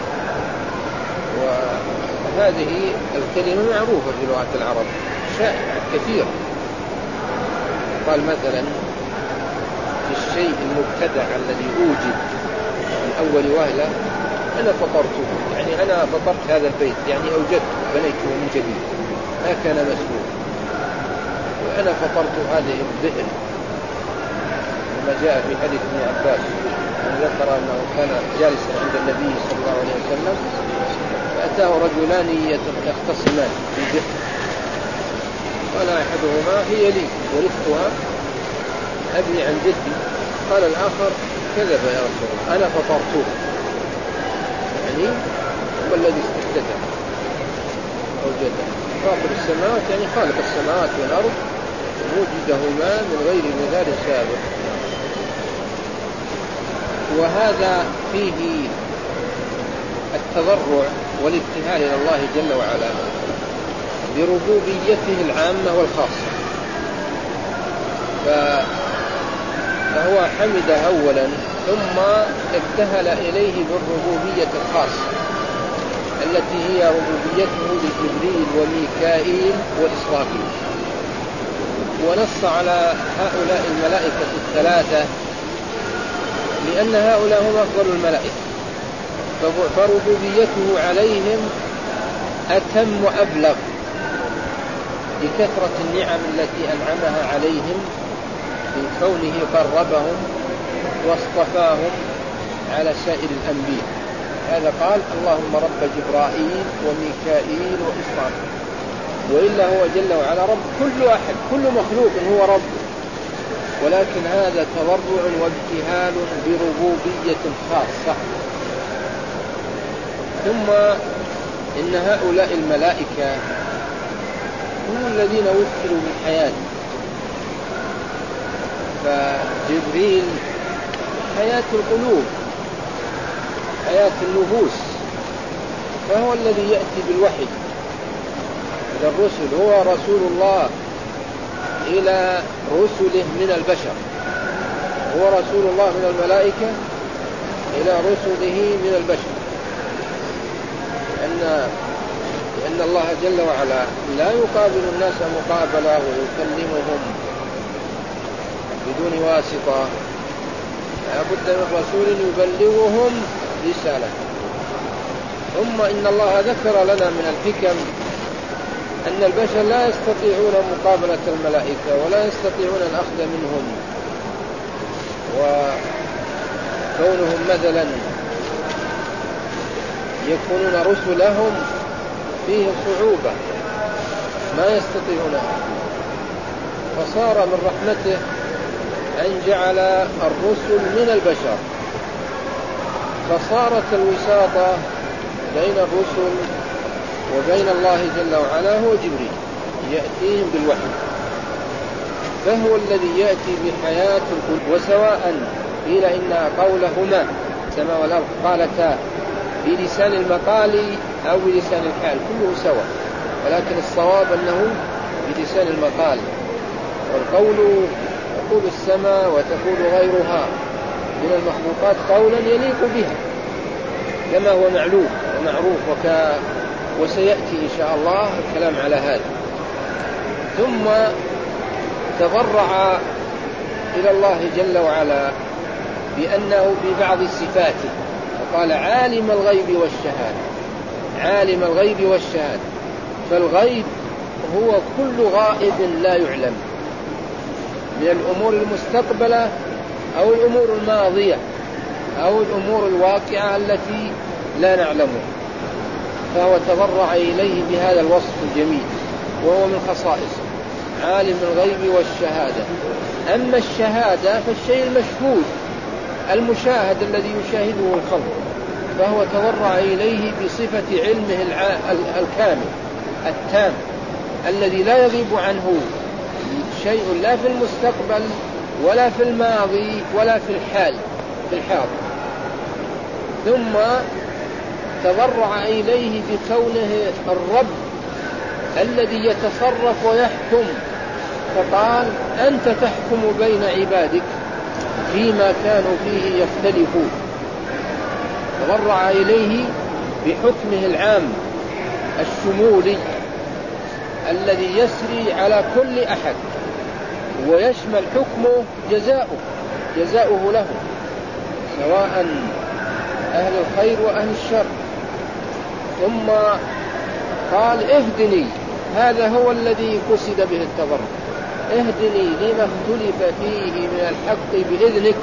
وهذه الكلمة معروفة في لغة العرب شائعة كثيرة. قال مثلا في الشيء المبتدع الذي أوجد من أول وهلة أنا فطرته، يعني أنا فطرت هذا البيت، يعني أوجدته بنيته من جديد ما كان مسبوق. وأنا فطرت هذه البئر، كما جاء في حديث ابن عباس أن ذكر أنه كان جالسا عند النبي صلى الله عليه وسلم فأتاه رجلان يختصمان في البئر، قال أحدهما هي لي ورثتها أبني عن جدي، قال الآخر كذب يا رسول الله أنا فطرته، يعني هو الذي استفتح أوجده. فاطر السماوات يعني خالق السماوات والأرض موجدهما من غير مثال سابق. وهذا فيه التضرع والابتهال إلى الله جل وعلا بربوبيته العامة والخاصة. فهو حمد أولا ثم ابتهل إليه بالربوبية الخاصة التي هي ربوبيته لجبريل وميكائيل وإسرافيل، ونص على هؤلاء الملائكة الثلاثة لأن هؤلاء هم أفضل الملائكة، فربوبيته عليهم أتم وأبلغ لكثرة النعم التي أنعمها عليهم من كونه قربهم واصطفاهم على سائر الأنبياء. هذا قال اللهم رب جبرائيل وميكائيل وإسرافيل، وإلا هو جل وعلا رب كل أحد، كل مخلوق هو رب، ولكن هذا تضرع وابتهال بربوبية خاصة. ثم إن هؤلاء الملائكة هم الذين وكلوا بالحياة، فجبريل حياة القلوب حياة النفوس، فهو الذي يأتي بالوحي إلى الرسل، هو رسول الله إلى رسله من البشر، هو رسول الله من الملائكة إلى رسله من البشر، لأن الله جل وعلا لا يقابل الناس مقابلة ويكلمهم بدون واسطة، لا بد من رسول يبلغهم رسالة. ثم إن الله ذكر لنا من الحكم أن البشر لا يستطيعون مقابلة الملائكة ولا يستطيعون الأخذ منهم، وكونهم مثلا يكونون رسلهم فيه صعوبة ما يستطيعونها، فصار من رحمته أن جعل الرسل من البشر، فصارت الوساطة بين الرسل وبين الله جل وعلا هو جبريل يأتيهم بالوحي، فهو الذي يأتي بحياة القلوب. وسواء قيل إن قولهما السماء والأرض قالتا بلسان المقال أو بلسان الحال كله سواء، ولكن الصواب أنه بلسان المقال، والقول تقول السماء وتقول غيرها من المخلوقات قولا يليق بها كما هو معلوم ومعروف وسيأتي إن شاء الله الكلام على هذا. ثم تضرع إلى الله جل وعلا بأنه ببعض صفاته، فقال عالم الغيب والشهادة، عالم الغيب والشهادة، فالغيب هو كل غائب لا يعلم من الأمور المستقبلة أو الأمور الماضية أو الأمور الواقعة التي لا نعلمها، فهو تضرع إليه بهذا الوصف الجميل وهو من خصائصه. عالم الغيب والشهادة. أما الشهادة فالشيء المشهود المشاهد الذي يشاهده الخلق، فهو تورع إليه بصفة علمه الكامل التام الذي لا يغيب عنه شيء لا في المستقبل ولا في الماضي ولا في الحاضر. ثم تضرع إليه بكونه الرب الذي يتصرف ويحكم، فقال أنت تحكم بين عبادك فيما كانوا فيه يختلفون. تضرع إليه بحكمه العام الشمولي الذي يسري على كل أحد، ويشمل حكمه جزاؤه له، سواء أهل الخير وأهل الشر. ثم قال اهدني، هذا هو الذي قصد به التضرع، اهدني لما اختلف فيه من الحق بإذنك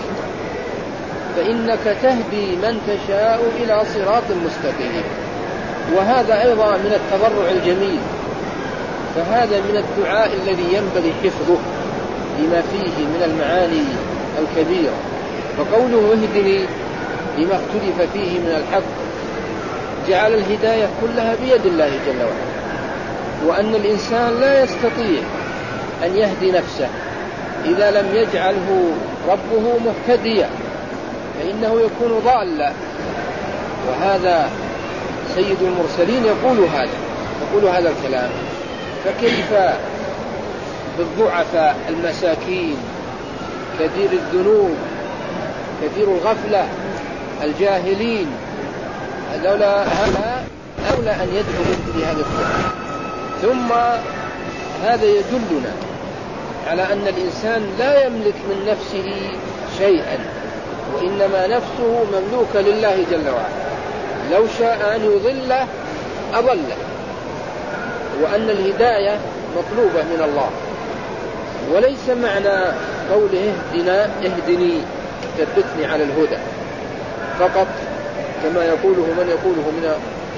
فإنك تهدي من تشاء إلى صراط مستقيم. وهذا أيضا من التضرع الجميل، فهذا من الدعاء الذي ينبغي حفظه لما فيه من المعاني الكبيرة. فقوله اهدني لما اختلف فيه من الحق جعل الهداية كلها بيد الله جل وعلا، وأن الإنسان لا يستطيع أن يهدي نفسه إذا لم يجعله ربه مهتديا، فإنه يكون ضالا. وهذا سيد المرسلين يقول هذا الكلام، فكيف بالضعفاء المساكين كثير الذنوب كثير الغفلة الجاهلين؟ هذا أولى أن يدخلوا في هذا الدعاء. ثم هذا يدلنا على أن الإنسان لا يملك من نفسه شيئا، وإنما نفسه مملوكة لله جل وعلا، لو شاء أن يضله أضله، وأن الهداية مطلوبة من الله. وليس معنى قوله اهدني ثبتني على الهدى فقط كما يقوله من يقوله من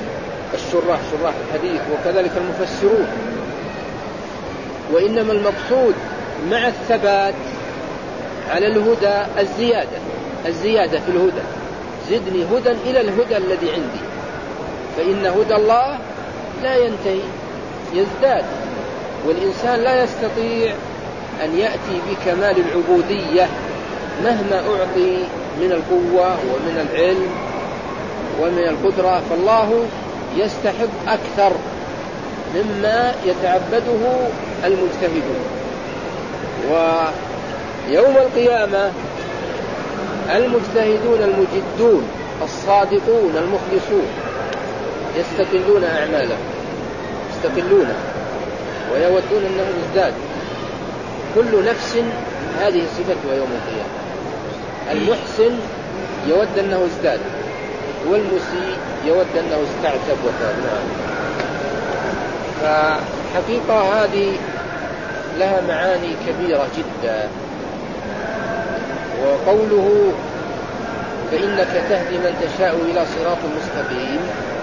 شراح الحديث وكذلك المفسرون، وإنما المقصود مع الثبات على الهدى الزيادة في الهدى، زدني هدى إلى الهدى الذي عندي، فإن هدى الله لا ينتهي يزداد، والإنسان لا يستطيع أن يأتي بكمال العبودية مهما أعطي من القوة ومن العلم ومن القدرة، فالله يستحق أكثر مما يتعبده المجتهدون. ويوم القيامة المجتهدون المجدون الصادقون المخلصون يستقلون أعمالهم، ويودون أنه يزداد. كل نفس هذه صفتها يوم القيامة، المحسن يود أنه ازداد، والمسيء يود أنه استعتب وتاب. فحقيقة هذه لها معاني كبيرة جدا. وقوله فإنك تهدي من تشاء إلى صراط مستقيم،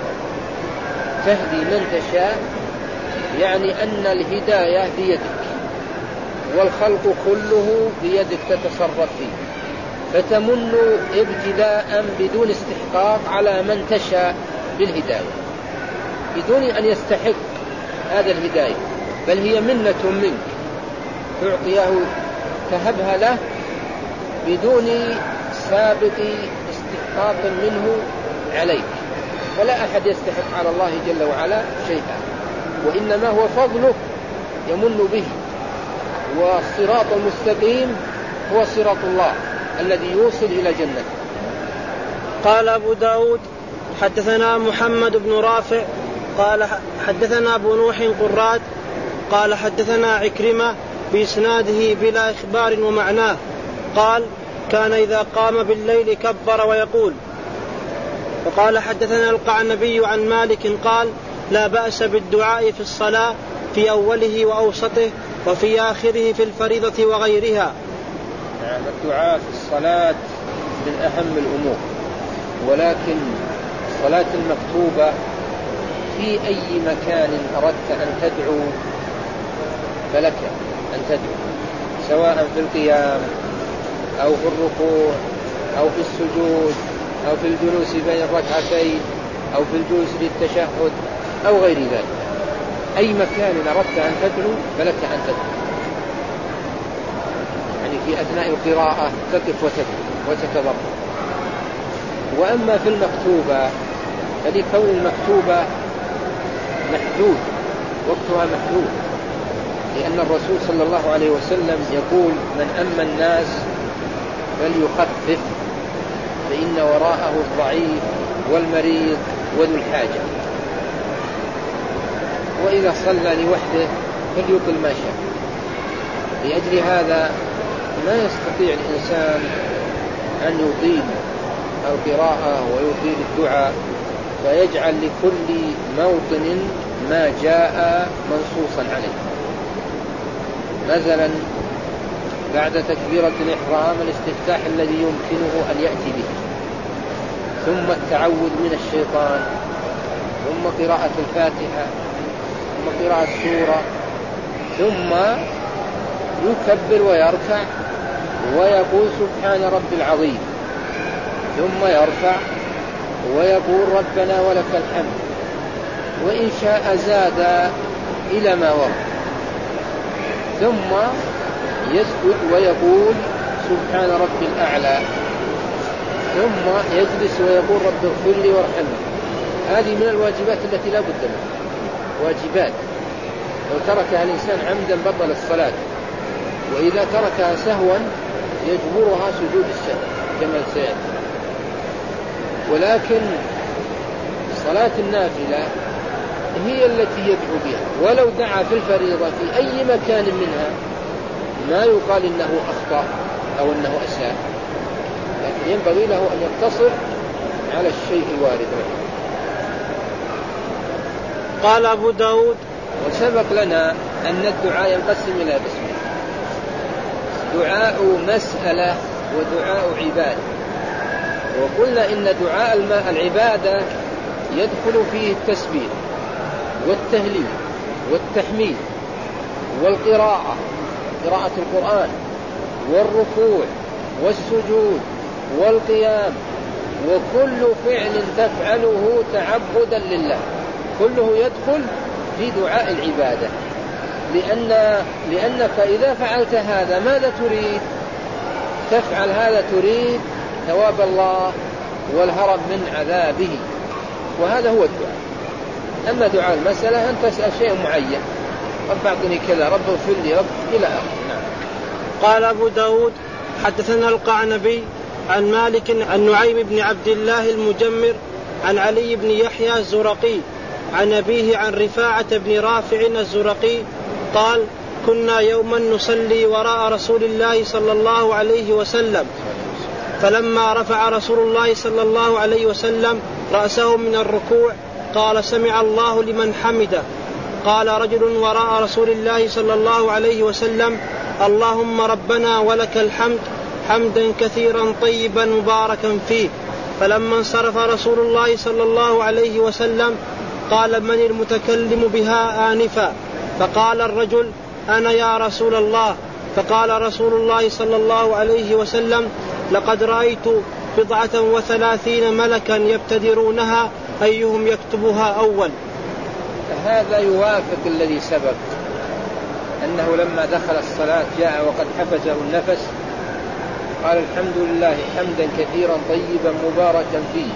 تهدي من تشاء يعني أن الهداية بيدك، والخلق كله بيدك تتصرف فيه، فتمن ابتداء بدون استحقاق على من تشاء بالهداية بدون أن يستحق هذا الهداية، بل هي منة منك تعطيه تهبها له بدون سابق استحقاق منه عليك، ولا أحد يستحق على الله جل وعلا شيئا، وإنما هو فضله يمن به. والصراط المستقيم هو صراط الله الذي يوصل إلى جنته. قال أبو داود حدثنا محمد بن رافع قال حدثنا أبو نوح قراد قال حدثنا عكرمة بإسناده بلا إخبار ومعناه قال كان إذا قام بالليل كبر ويقول. وقال حدثنا القعنبي عن مالك قال لا بأس بالدعاء في الصلاة في أوله وأوسطه وفي آخره في الفريضة وغيرها. الدعاء في الصلاة من أهم الأمور، ولكن الصلاة المكتوبة في أي مكان أردت أن تدعو فلك أن تدعو، سواء في القيام أو في الركوع أو في السجود أو في الجلوس بين الركعتين أو في الجلوس للتشهد أو غير ذلك. أي مكان أردت أن تدعو فلك أن تدعو، يعني في أثناء القراءة تقف وتتضرع. وأما في المكتوبة فلكون المكتوبة محدود، وقتها محدود، لأن الرسول صلى الله عليه وسلم يقول: من أما الناس فليخفف فإن وراءه الضعيف والمريض وذو الحاجة، وإذا صلى لوحده فليطل ما شاء. لأجل هذا ما يستطيع الإنسان أن يطيل القراءة ويطيل الدعاء، فيجعل لكل موطن ما جاء منصوصا عليه. مثلا بعد تكبيرة الإحرام الاستفتاح الذي يمكنه أن يأتي به، ثم التعوذ من الشيطان، ثم قراءة الفاتحة، ثم قراءة السورة، ثم يكبر ويركع ويقول سبحان رب العظيم، ثم يرفع ويقول ربنا ولك الحمد، وإن شاء زاد إلى ما ورد، ثم يسجد ويقول سبحان رب الأعلى، ثم يجلس ويقول رب اغفر لي وارحمني. هذه من الواجبات التي لا بد منها، واجبات لو تركها الإنسان عمدا بطل الصلاة، وإذا تركها سهوا يجبرها سجود السهو كما سيأتي. ولكن صلاة النافلة هي التي يدعو بها، ولو دعا في الفريضة في أي مكان منها ما يقال إنه أخطأ أو إنه أساء، لكن ينبغي له أن يقتصر على الشيء الوارد له. قال أبو داود: وسبق لنا أن الدعاء ينقسم إلى قسمين: دعاء مسألة ودعاء عبادة. وقلنا إن دعاء العبادة يدخل فيه التسبيح والتهليل والتحميد والقراءة، قراءة القرآن، والركوع والسجود والقيام، وكل فعل تفعله تعبدا لله كله يدخل في دعاء العبادة. لأنك إذا فعلت هذا ماذا تريد؟ تفعل هذا تريد ثواب الله والهرب من عذابه، وهذا هو الدعاء. أما دعاء المسألة أن تسأل شيء معين، رب أعطني كذا، رب اغفر لي، رب إلى آخره. نعم. قال أبو داود: حدثنا القعنبي عن مالك عن نعيم بن عبد الله المجمر عن علي بن يحيى الزرقي عن أبيه عن رفاعة بن رافع الزرقي قال: كنا يوما نصلي وراء رسول الله صلى الله عليه وسلم، فلما رفع رسول الله صلى الله عليه وسلم رأسه من الركوع قال: سمع الله لمن حمده. قال رجل وراء رسول الله صلى الله عليه وسلم: اللهم ربنا ولك الحمد حمدا كثيرا طيبا مباركا فيه. فلما انصرف رسول الله صلى الله عليه وسلم قال: من المتكلم بها آنفا؟ فقال الرجل: أنا يا رسول الله. فقال رسول الله صلى الله عليه وسلم: لقد رأيت 37 ملكا يبتدرونها أيهم يكتبها أول. هذا يوافق الذي سبق، أنه لما دخل الصلاة جاء وقد حفزه النفس قال: الحمد لله حمدا كثيرا طيبا مباركا فيه.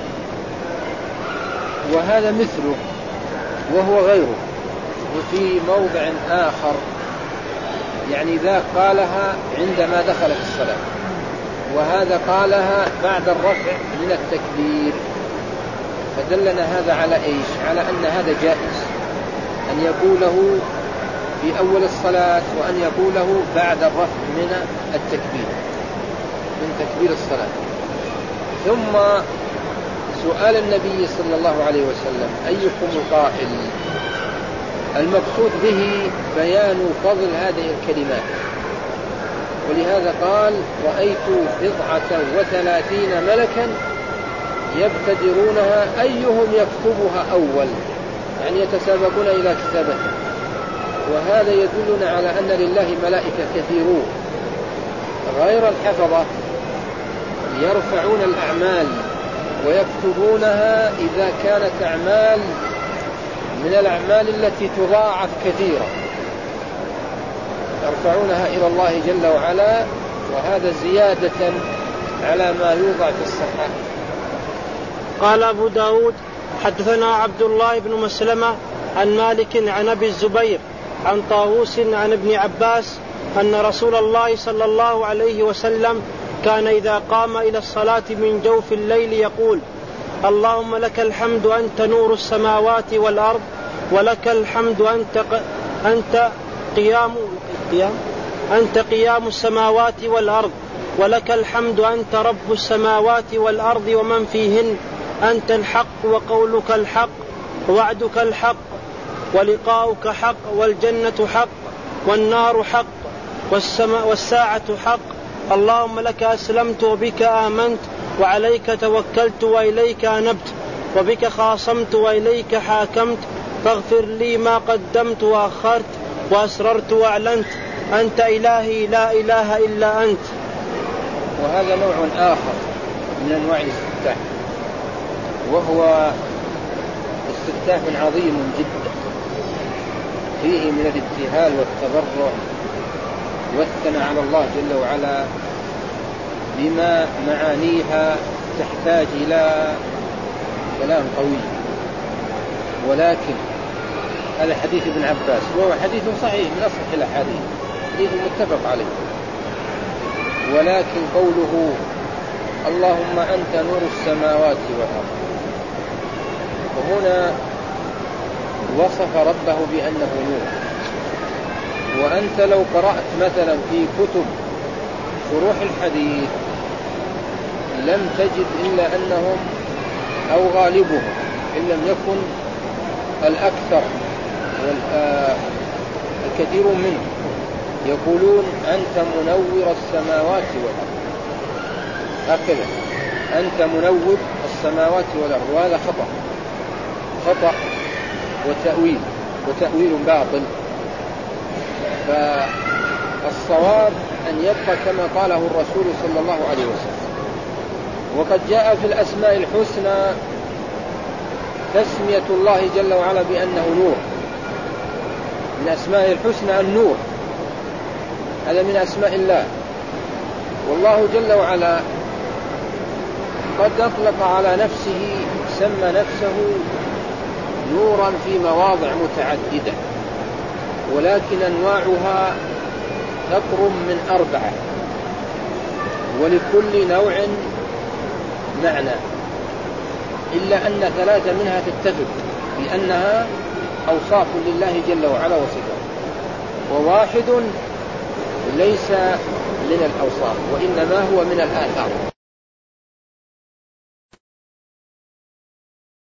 وهذا مثله وهو غيره. وفي موضع آخر يعني ذا قالها عندما دخل في الصلاة، وهذا قالها بعد الرفع من التكبير، فدلنا هذا على إيش؟ على أن هذا جائز أن يقوله في أول الصلاة وأن يقوله بعد الرفع من التكبير، من تكبير الصلاة. ثم سؤال النبي صلى الله عليه وسلم: أيكم القائل؟ المقصود به بيان فضل هذه الكلمات، ولهذا قال: رأيت 37 ملكا يبتدرونها أيهم يكتبها أول، يعني يتسابقون إلى كتابتها. وهذا يدلنا على أن لله ملائكة كثيرون غير الحفظة يرفعون الأعمال ويكتبونها إذا كانت أعمال من الأعمال التي تضاعف كثيرا يرفعونها إلى الله جل وعلا، وهذا زيادة على ما يوضع في الصحة. قال أبو داود حدثنا عبد الله بن مسلمة عن مالك عن أبي الزبير عن طاووس عن ابن عباس أن رسول الله صلى الله عليه وسلم كان إذا قام إلى الصلاة من جوف الليل يقول: اللهم لك الحمد أنت نور السماوات والأرض، ولك الحمد أنت قيام السماوات والأرض، ولك الحمد أنت رب السماوات والأرض ومن فيهن، أنت الحق وقولك الحق ووعدك الحق ولقاؤك حق والجنة حق والنار حق والساعة حق. اللهم لك أسلمت وبك آمنت وعليك توكلت وإليك أنبت وبك خاصمت وإليك حاكمت، فاغفر لي ما قدمت وأخرت وأسررت وأعلنت، أنت إلهي لا إله إلا أنت. وهذا نوع آخر من أنواع الاستفتاح، وهو استفتاح عظيم جدا فيه من الابتهال والتضرع والثناء على الله جل وعلا بما معانيها تحتاج إلى كلام طويل. ولكن هذا حديث ابن عباس وهو حديث صحيح من أصح الأحاديث، حديث متفق عليه. ولكن قوله اللهم أنت نور السماوات والأرض، وهنا وصف ربه بأنه نور. وأنت لو قرأت مثلا في كتب شروح الحديث لم تجد إلا أنهم أو غالبهم إن لم يكن الأكثر الكثير منه يقولون أنت منور السماوات والأرض، هكذا أنت منور السماوات والأرض، وهذا خطأ وتأويل باطل. فالصواب أن يبقى كما قاله الرسول صلى الله عليه وسلم. وقد جاء في الأسماء الحسنى تسمية الله جل وعلا بأنه نور، من أسماء الحسنى النور، هذا من أسماء الله. والله جل وعلا قد أطلق على نفسه، سمى نفسه نورا في مواضع متعددة، ولكن أنواعها تقرب من 4، ولكل نوع معنى، إلا أن 3 منها تتفق بأنها أوصاف لله جل وعلا وصفاته، وواحد ليس من الأوصاف وإنما هو من الآثار.